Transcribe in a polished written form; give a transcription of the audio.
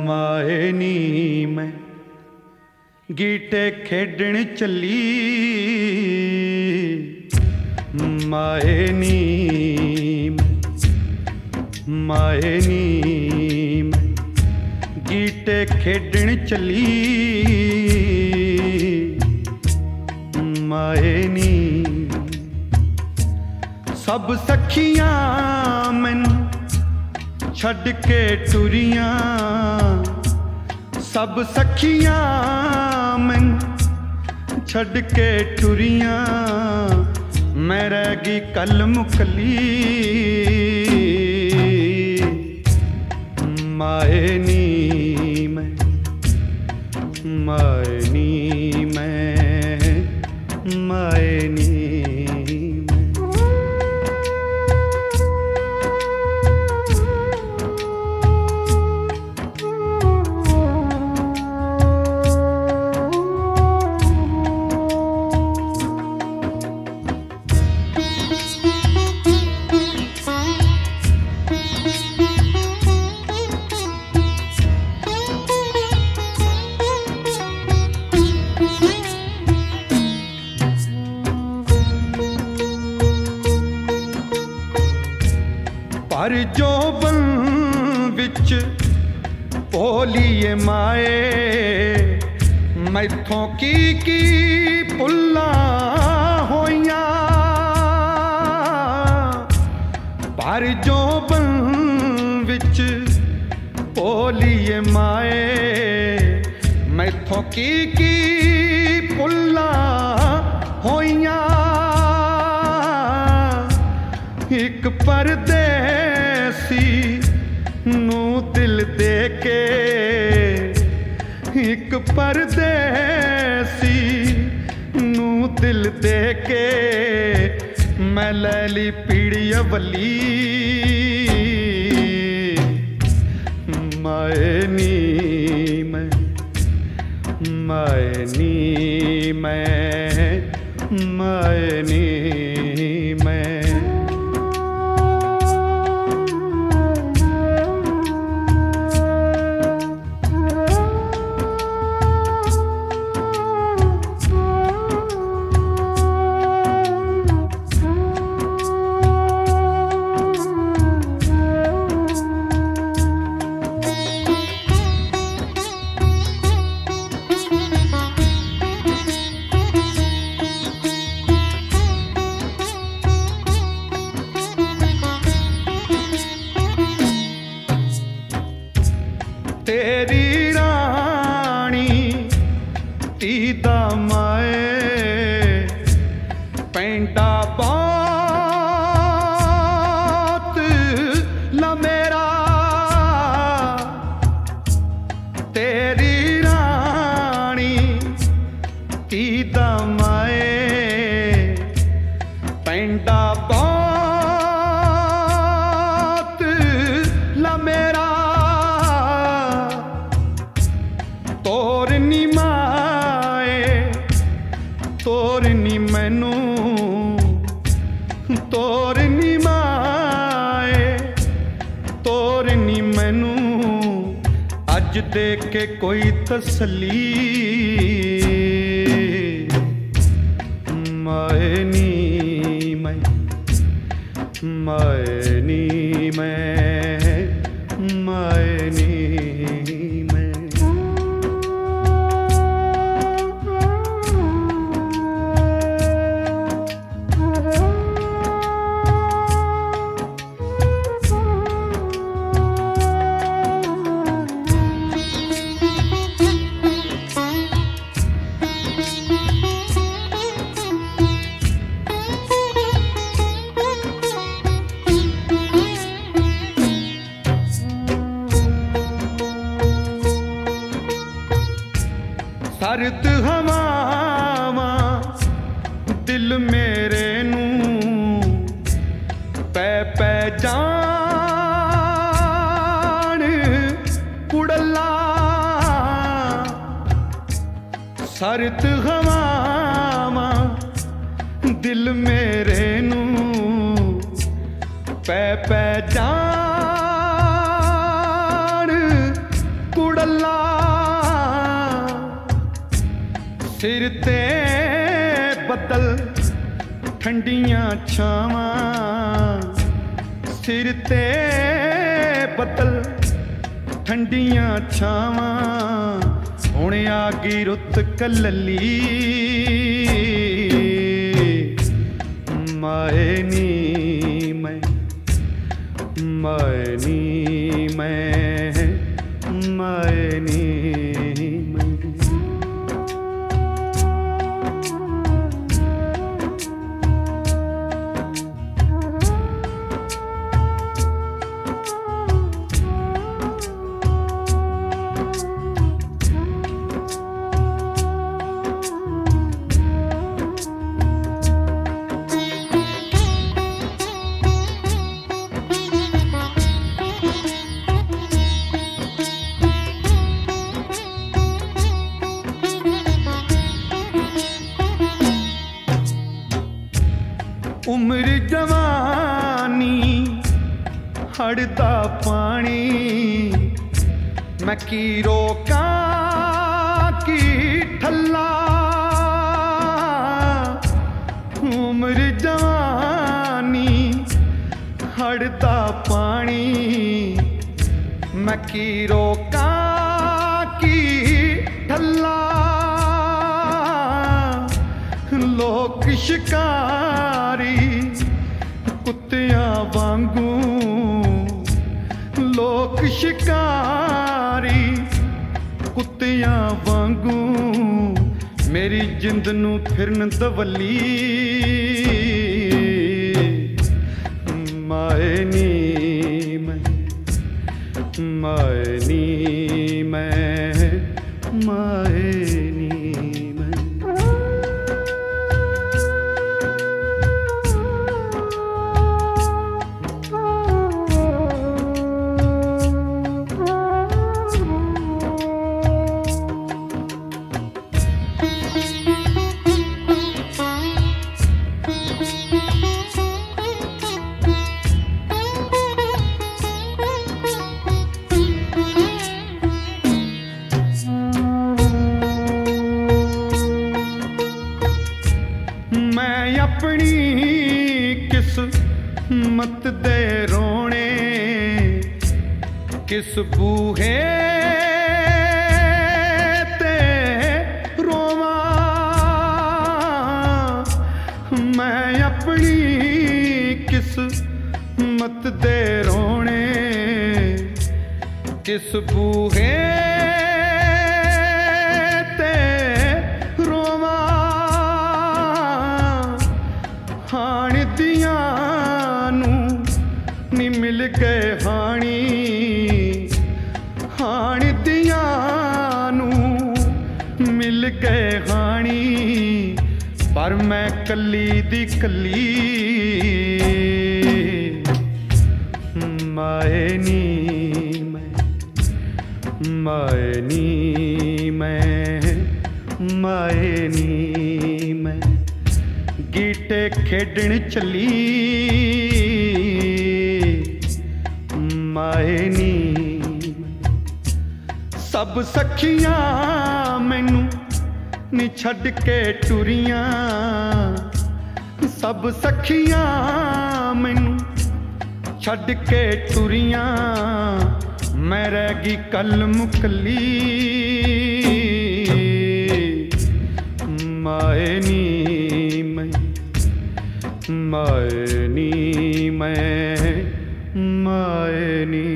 माए नी मैं गीटे खेडण चली, माए नी मैं गीटे खेडण चली, माए नी सब सखियां मैनू छड़ के टुरियां, सब सखियां मैनू छड़ के टुरियां, मैं रह गई कल मुकली, माए नी मैं माए नी मैं माए नी पर जोबन विच भोलिए माए, मैथों की पुल्ला होइयां, पर जोबन विच भोलिए माए, मैथों की पुल्ला होइयां, एक परदेसी नू दिल दे के, एक परदेसी नू दिल दे के, मैं ले ली पीड़ी अवली, माए नी मैं माए नी मैं माए नी मैं तेरी रानी तीदा माए, पेंटा बात ला मेरा, तेरी रानी तीदा माए, पेंटा बात ला मेरा, तोरनी माए तोरनी मैनू, तोरनी माए तोरनी मैनू, अज दे के कोई तसली, माए नी मैं माए नी मैं माए नी मैं सरद हवावां दिल मेरे नू पै पै जान कुड़ला, सरद हवावां दिल मेरे नू पै पै जान कुड़ला, सिर ते बदल ठंडियां छावां, सिर ते बदल ठंडियां छावां, हुण आ गई रुत कलली माए नी मैं, माए नी मैं, माए नी मैं। उम्र जवानी हड़दा पानी, मैं की रोका की ठल्ला। उम्र जवानी हड़दा पानी, मैं की रोका की ठल्ला। लोक शिकारी कुत्तियां वांगू, लोक शिकारी कुत्तियां वांगू, मेरी जिंद नू फिरन दवली माए नी मैं, माए नी मैं, माए नी मैं। मैं अपनी किस्मत दे रोने, किस बूहे ते रोवां। मैं अपनी किस्मत दे रोने, किस बूहे ते रोवां। हाण दियां नू नी मिल गए हाणी, हाण दियां नू मिल गए हाणी, पर मैं कली दी कली माए नी मैं, माए नी मैं, माए नी मैं। गीटे खेडण चली माए नी, सब सखियां मैनू नी छड़ के टुरियां, सब सखियां मैनू छड़ के टुरियां, मैं रह गई कल मुकली माए नी मैं, माए नी मैं, माए नी।